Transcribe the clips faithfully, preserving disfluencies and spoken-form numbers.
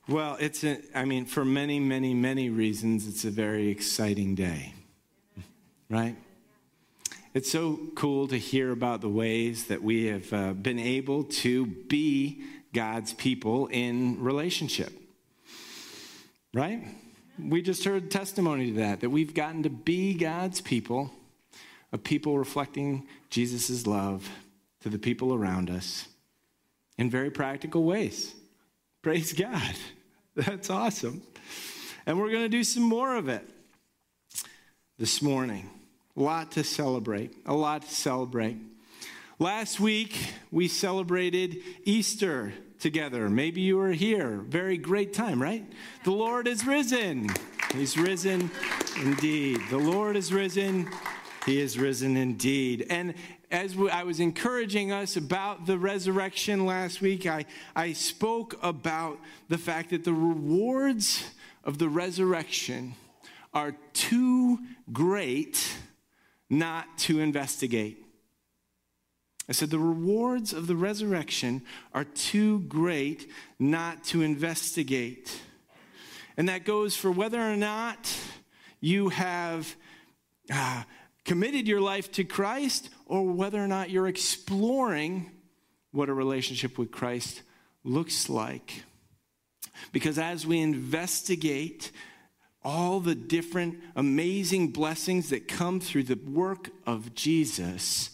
Well, it's a, I mean, for many, many, many reasons, it's a very exciting day, right? It's so cool to hear about the ways that we have uh, been able to be God's people in relationship, right? We just heard testimony to that, that we've gotten to be God's people, a people reflecting Jesus' love to the people around us in very practical ways. Praise God. That's awesome. And we're going to do some more of it this morning. A lot to celebrate. A lot to celebrate. Last week, we celebrated Easter together. Maybe you were here. Very great time, right? The Lord is risen. He's risen indeed. The Lord is risen. He is risen indeed. And as I was encouraging us about the resurrection last week, I, I spoke about the fact that the rewards of the resurrection are too great not to investigate. I said the rewards of the resurrection are too great not to investigate. And that goes for whether or not you have uh, committed your life to Christ, or whether or not you're exploring what a relationship with Christ looks like. Because as we investigate all the different amazing blessings that come through the work of Jesus,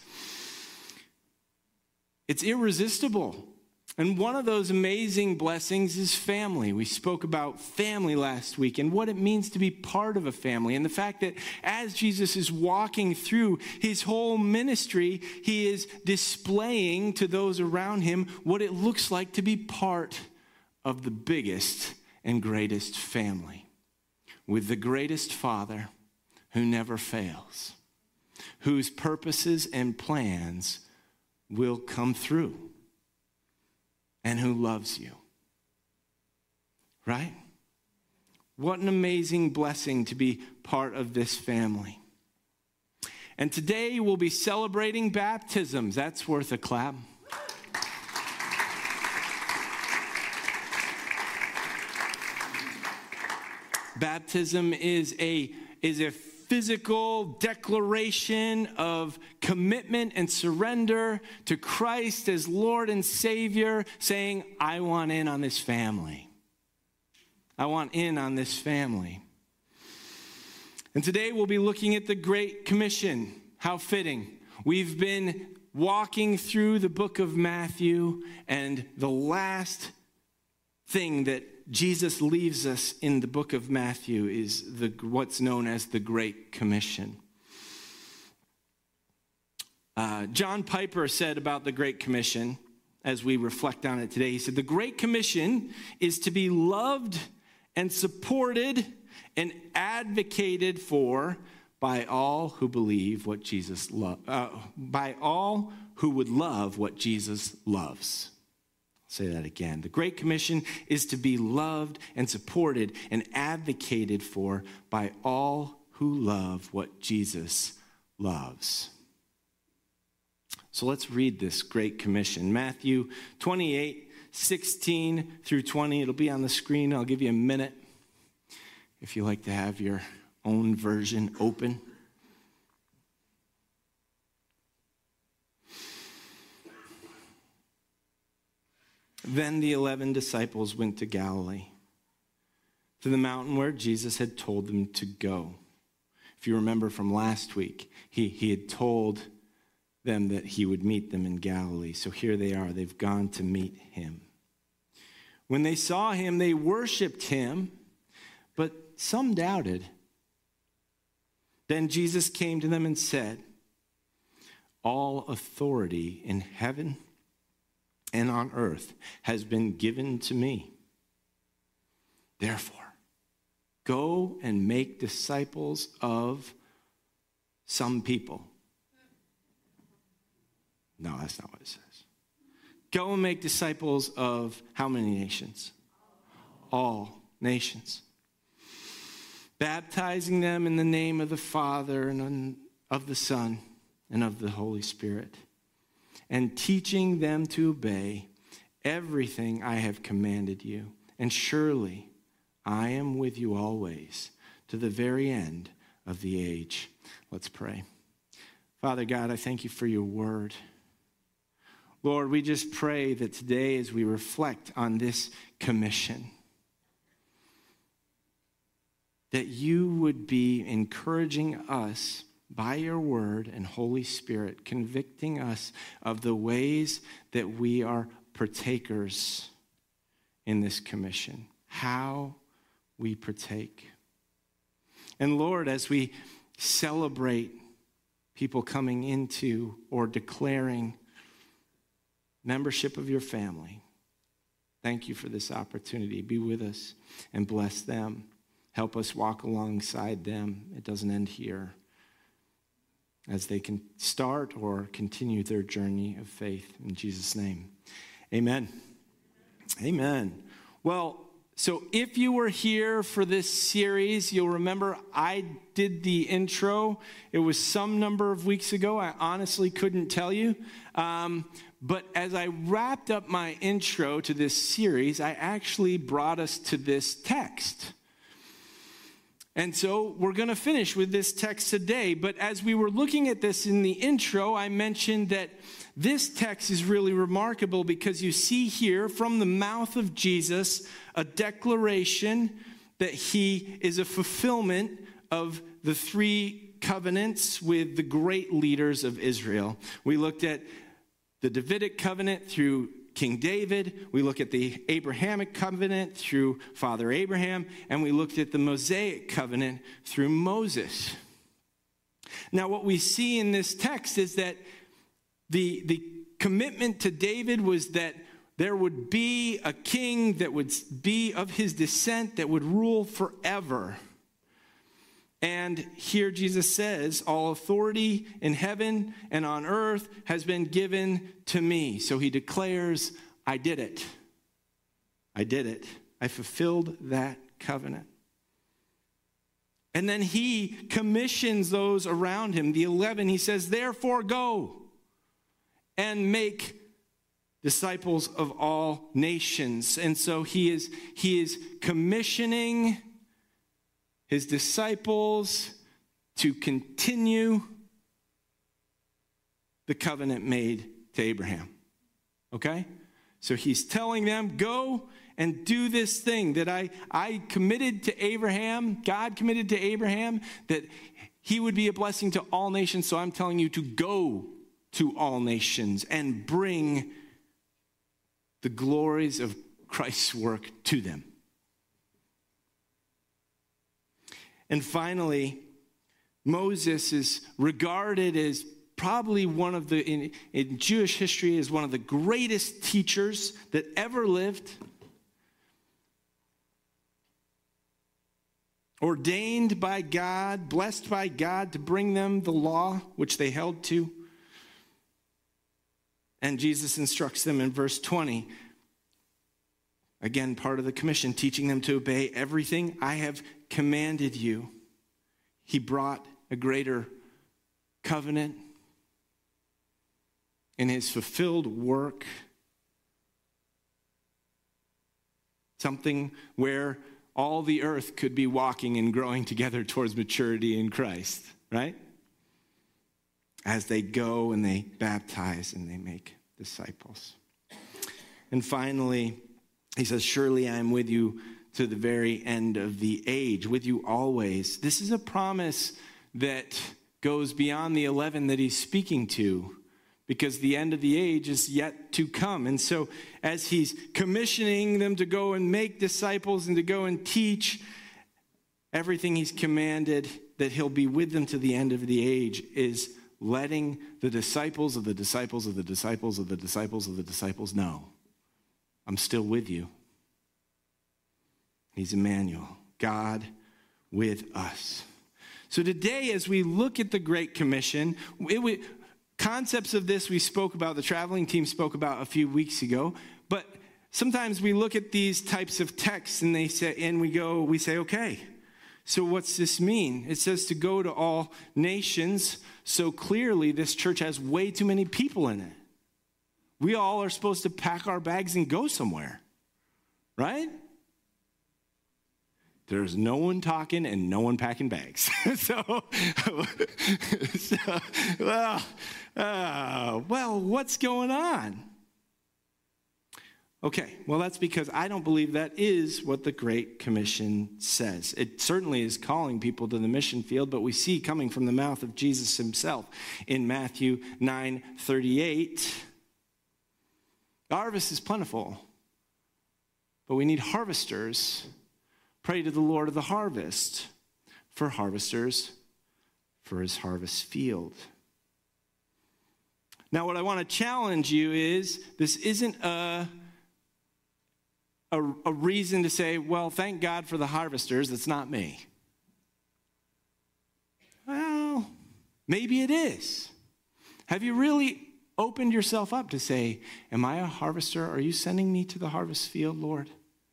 it's irresistible. And one of those amazing blessings is family. We spoke about family last week and what it means to be part of a family. And the fact that as Jesus is walking through his whole ministry, he is displaying to those around him what it looks like to be part of the biggest and greatest family, with the greatest Father who never fails, whose purposes and plans will come through, and who loves you. Right? What an amazing blessing to be part of this family. And today we'll be celebrating baptisms. That's worth a clap. Baptism is a, is a physical declaration of commitment and surrender to Christ as Lord and Savior, saying, I want in on this family. I want in on this family. And today we'll be looking at the Great Commission. How fitting. We've been walking through the book of Matthew, and the last thing that Jesus leaves us in the book of Matthew is the what's known as the Great Commission. Uh, John Piper said about the Great Commission, as we reflect on it today, he said, the Great Commission is to be loved and supported and advocated for by all who believe what Jesus lo- uh, by all who would love what Jesus loves. Say that again. The Great Commission is to be loved and supported and advocated for by all who love what Jesus loves. So let's read this Great Commission. Matthew twenty-eight, sixteen through twenty. It'll be on the screen. I'll give you a minute if you like to have your own version open. Then the eleven disciples went to Galilee, to the mountain where Jesus had told them to go. If you remember from last week, he, he had told them that he would meet them in Galilee. So here they are. They've gone to meet him. When they saw him, they worshiped him, but some doubted. Then Jesus came to them and said, all authority in heaven and on earth has been given to me. Therefore, go and make disciples of some people. No, that's not what it says. Go and make disciples of how many nations? All nations. Baptizing them in the name of the Father and of the Son and of the Holy Spirit, and teaching them to obey everything I have commanded you. and surely I am with you always to the very end of the age. Let's pray. Father God, I thank you for your word. Lord, we just pray that today as we reflect on this commission, that you would be encouraging us by your word and Holy Spirit, convicting us of the ways that we are partakers in this commission, how we partake. And Lord, as we celebrate people coming into or declaring membership of your family, thank you for this opportunity. Be with us and bless them. Help us walk alongside them. It doesn't end here. As they can start or continue their journey of faith. In Jesus' name, amen. Amen. Well, so if you were here for this series, you'll remember I did the intro. It was some number of weeks ago. I honestly couldn't tell you. Um, but as I wrapped up my intro to this series, I actually brought us to this text. And so we're going to finish with this text today. But as we were looking at this in the intro, I mentioned that this text is really remarkable because you see here from the mouth of Jesus a declaration that he is a fulfillment of the three covenants with the great leaders of Israel. We looked at the Davidic covenant through King David, we look at the Abrahamic covenant through Father Abraham, and we looked at the Mosaic covenant through Moses. Now, what we see in this text is that the, the commitment to David was that there would be a king that would be of his descent that would rule forever. And here Jesus says, all authority in heaven and on earth has been given to me. So he declares, I did it. I did it. I fulfilled that covenant. And then he commissions those around him. The eleven, he says, therefore go and make disciples of all nations. And so he is, he is commissioning his disciples to continue the covenant made to Abraham. Okay? So he's telling them, go and do this thing that I, I committed to Abraham, God committed to Abraham, that he would be a blessing to all nations. So I'm telling you to go to all nations and bring the glories of Christ's work to them. And finally, Moses is regarded as probably one of the, in, in Jewish history, as one of the greatest teachers that ever lived. Ordained by God, blessed by God to bring them the law, which they held to. And Jesus instructs them in verse twenty. Again, part of the commission, teaching them to obey everything I have commanded you. He brought a greater covenant in his fulfilled work. Something where all the earth could be walking and growing together towards maturity in Christ, right? As they go and they baptize and they make disciples. And finally, he says, surely I am with you to the very end of the age, with you always. This is a promise that goes beyond the eleven that he's speaking to, because the end of the age is yet to come. And so as he's commissioning them to go and make disciples and to go and teach everything he's commanded, that he'll be with them to the end of the age, is letting the disciples of the disciples of the disciples of the disciples of the disciples know, I'm still with you. He's Emmanuel, God with us. So today, as we look at the Great Commission, it, we, concepts of this we spoke about, the traveling team spoke about a few weeks ago, but sometimes we look at these types of texts and they say, and we go, we say, okay, so what's this mean? It says to go to all nations, so clearly this church has way too many people in it. We all are supposed to pack our bags and go somewhere, right? There's no one talking and no one packing bags. so, so, well, uh, well, what's going on? Okay, well, that's because I don't believe that is what the Great Commission says. It certainly is calling people to the mission field, but we see coming from the mouth of Jesus himself in Matthew nine thirty-eight, the harvest is plentiful, but we need harvesters. Pray to the Lord of the harvest for harvesters for his harvest field. Now, what I want to challenge you is this isn't a A, a reason to say, well, thank God for the harvesters, that's not me. Well, maybe it is. Have you really opened yourself up to say, am I a harvester? Are you sending me to the harvest field, Lord?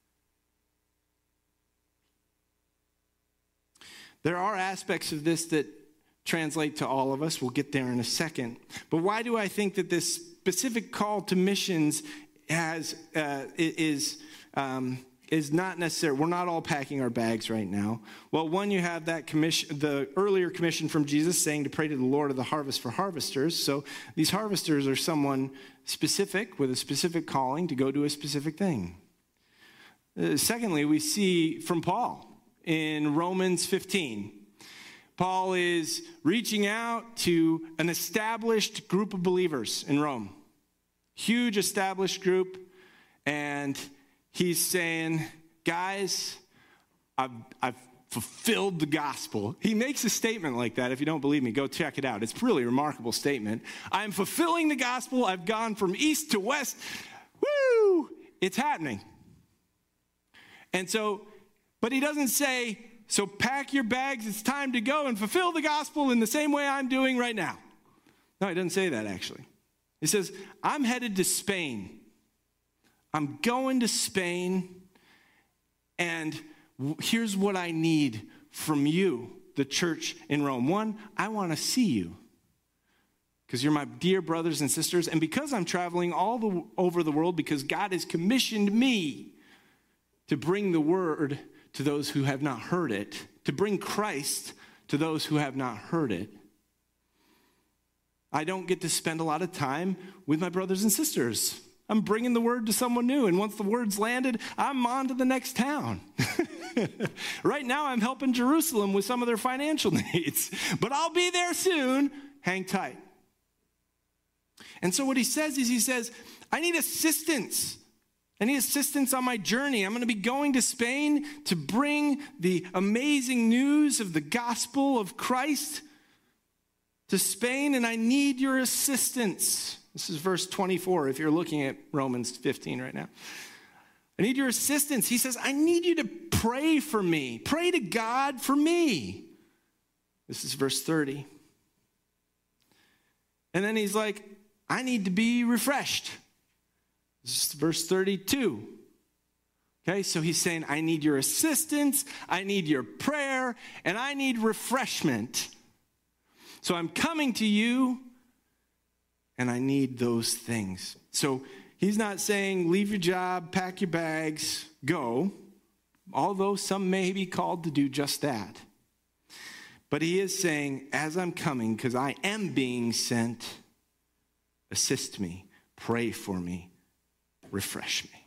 There are aspects of this that translate to all of us. We'll get there in a second. But why do I think that this specific call to missions has uh, is um, is not necessary? We're not all packing our bags right now. Well, one, you have that commission, the earlier commission from Jesus saying to pray to the Lord of the harvest for harvesters. So these harvesters are someone specific with a specific calling to go do a specific thing. Uh, secondly, we see from Paul in Romans fifteen. Paul is reaching out to an established group of believers in Rome. Huge established group. And he's saying, guys, I've, I've fulfilled the gospel. He makes a statement like that. If you don't believe me, go check it out. It's a really remarkable statement. I'm fulfilling the gospel. I've gone from east to west. Woo! It's happening. And so, but he doesn't say, so pack your bags, it's time to go and fulfill the gospel in the same way I'm doing right now. No, he doesn't say that actually. He says, I'm headed to Spain. I'm going to Spain, and here's what I need from you, the church in Rome. One, I want to see you because you're my dear brothers and sisters, and because I'm traveling all the, over the world, because God has commissioned me to bring the word to those who have not heard it, to bring Christ to those who have not heard it. I don't get to spend a lot of time with my brothers and sisters. I'm bringing the word to someone new, and once the word's landed, I'm on to the next town. Right now, I'm helping Jerusalem with some of their financial needs, but I'll be there soon. Hang tight. And so what he says is he says, I need assistance. I need assistance on my journey. I'm going to be going to Spain to bring the amazing news of the gospel of Christ to Spain, and I need your assistance. This is verse twenty-four, if you're looking at Romans fifteen right now. I need your assistance. He says, I need you to pray for me. Pray to God for me. This is verse thirty. And then he's like, I need to be refreshed. This is verse thirty-two. Okay, so he's saying, I need your assistance, I need your prayer, and I need refreshment. So I'm coming to you, and I need those things. So he's not saying, leave your job, pack your bags, go, although some may be called to do just that. But he is saying, as I'm coming, because I am being sent, assist me, pray for me, refresh me.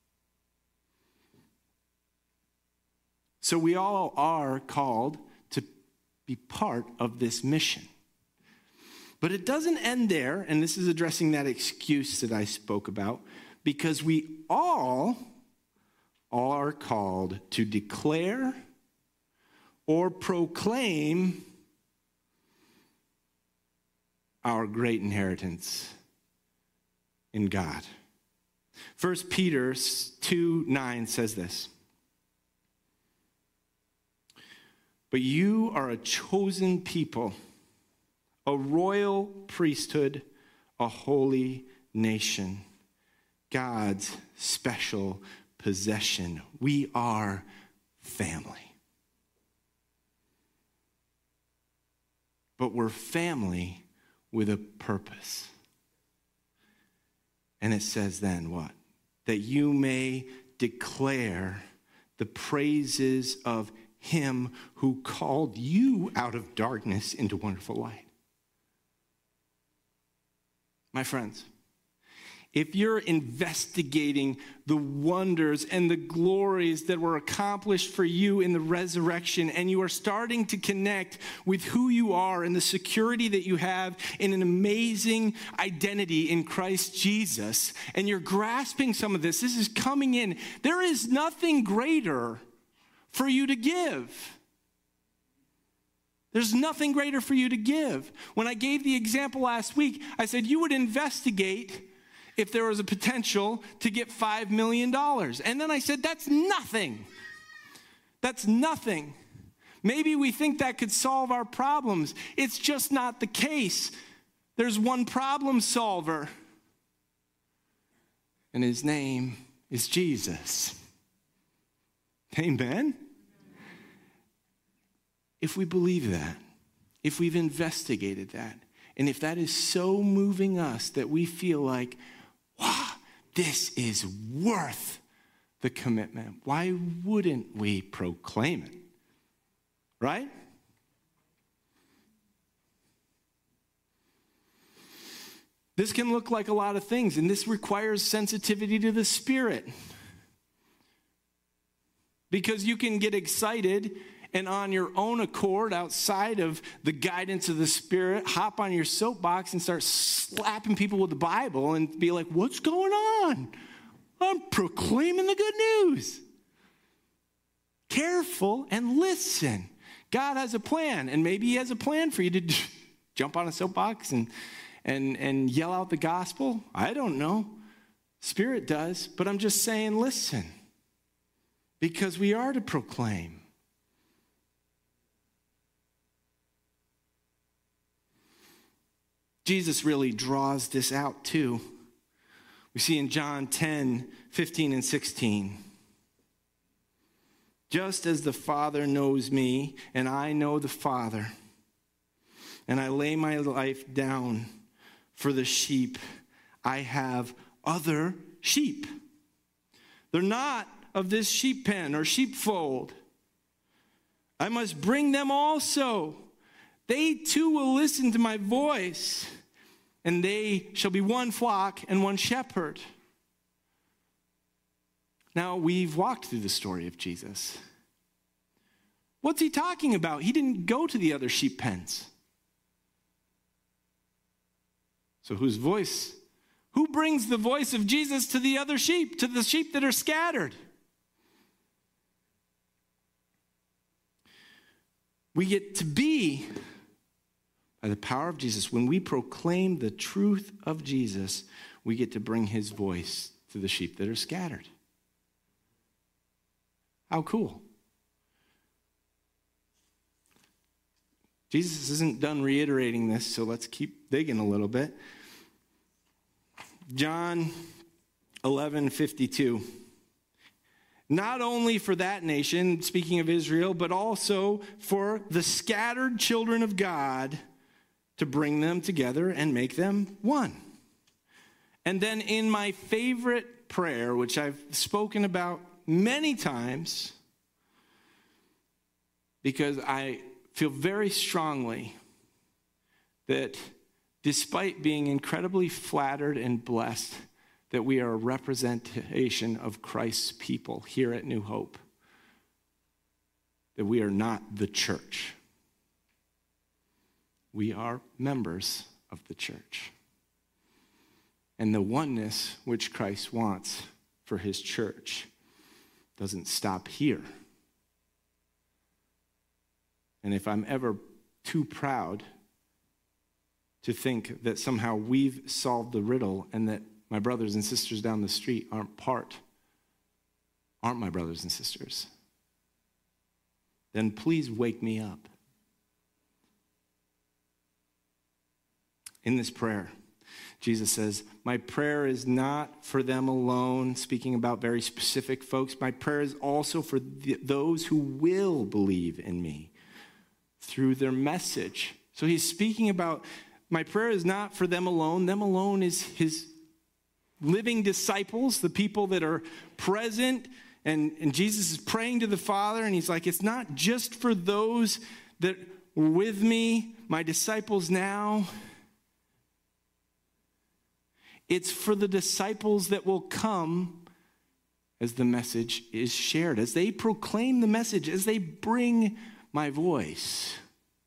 So we all are called to be part of this mission. But it doesn't end there, and this is addressing that excuse that I spoke about, because we all are called to declare or proclaim our great inheritance in God. First Peter two nine says this. But you are a chosen people, a royal priesthood, a holy nation, God's special possession. We are family. But we're family with a purpose. And it says then what? That you may declare the praises of him who called you out of darkness into wonderful light. My friends, if you're investigating the wonders and the glories that were accomplished for you in the resurrection, and you are starting to connect with who you are and the security that you have in an amazing identity in Christ Jesus, and you're grasping some of this, this is coming in, there is nothing greater for you to give. There's nothing greater for you to give. When I gave the example last week, I said you would investigate if there was a potential to get five million dollars. And then I said, that's nothing. That's nothing. Maybe we think that could solve our problems. It's just not the case. There's one problem solver, and his name is Jesus. Amen? If we believe that, if we've investigated that, and if that is so moving us that we feel like, wow, this is worth the commitment, why wouldn't we proclaim it? Right? This can look like a lot of things, and this requires sensitivity to the Spirit. Because you can get excited and on your own accord, outside of the guidance of the Spirit, hop on your soapbox and start slapping people with the Bible and be like, what's going on? I'm proclaiming the good news. Careful and listen. God has a plan, and maybe he has a plan for you to jump on a soapbox and, and, and yell out the gospel. I don't know. Spirit does, but I'm just saying, listen, because we are to proclaim. Jesus really draws this out too. We see in John ten, fifteen and sixteen. Just as the Father knows me, and I know the Father, and I lay my life down for the sheep, I have other sheep. They're not of this sheep pen or sheepfold. I must bring them also. They too will listen to my voice, and they shall be one flock and one shepherd. Now, we've walked through the story of Jesus. What's he talking about? He didn't go to the other sheep pens. So whose voice? Who brings the voice of Jesus to the other sheep, to the sheep that are scattered? We get to be, by the power of Jesus, when we proclaim the truth of Jesus, we get to bring his voice to the sheep that are scattered. How cool. Jesus isn't done reiterating this, so let's keep digging a little bit. John eleven fifty-two. Not only for that nation, speaking of Israel, but also for the scattered children of God, to bring them together and make them one. And then in my favorite prayer, which I've spoken about many times, because I feel very strongly that despite being incredibly flattered and blessed that we are a representation of Christ's people here at New Hope, that we are not the church. We are members of the church. And the oneness which Christ wants for his church doesn't stop here. And if I'm ever too proud to think that somehow we've solved the riddle and that my brothers and sisters down the street aren't part, aren't my brothers and sisters, then please wake me up. In this prayer, Jesus says, my prayer is not for them alone, speaking about very specific folks. My prayer is also for the, those who will believe in me through their message. So he's speaking about, my prayer is not for them alone. Them alone is his living disciples, the people that are present And, and Jesus is praying to the Father, and he's like, it's not just for those that were with me, my disciples now. It's for the disciples that will come as the message is shared, as they proclaim the message, as they bring my voice.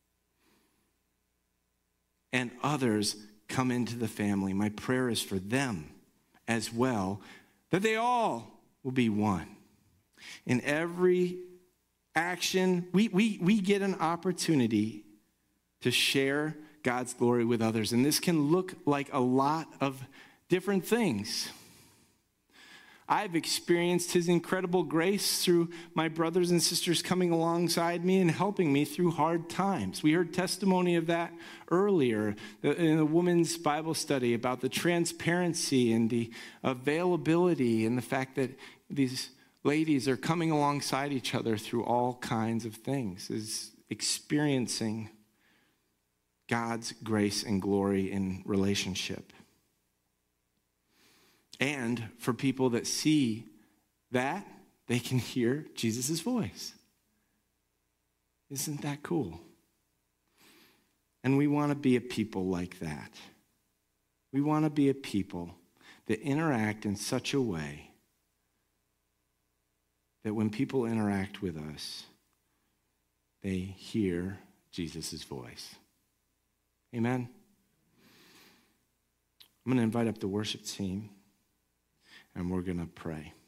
And others come into the family. My prayer is for them as well, that they all will be one. In every action, we, we, we get an opportunity to share God's glory with others. And this can look like a lot of different things. I've experienced his incredible grace through my brothers and sisters coming alongside me and helping me through hard times. We heard testimony of that earlier in a women's Bible study about the transparency and the availability and the fact that these ladies are coming alongside each other through all kinds of things, is experiencing God's grace and glory in relationship. And for people that see that, they can hear Jesus' voice. Isn't that cool? And we want to be a people like that. We want to be a people that interact in such a way that when people interact with us, they hear Jesus' voice. Amen? I'm going to invite up the worship team, and we're going to pray.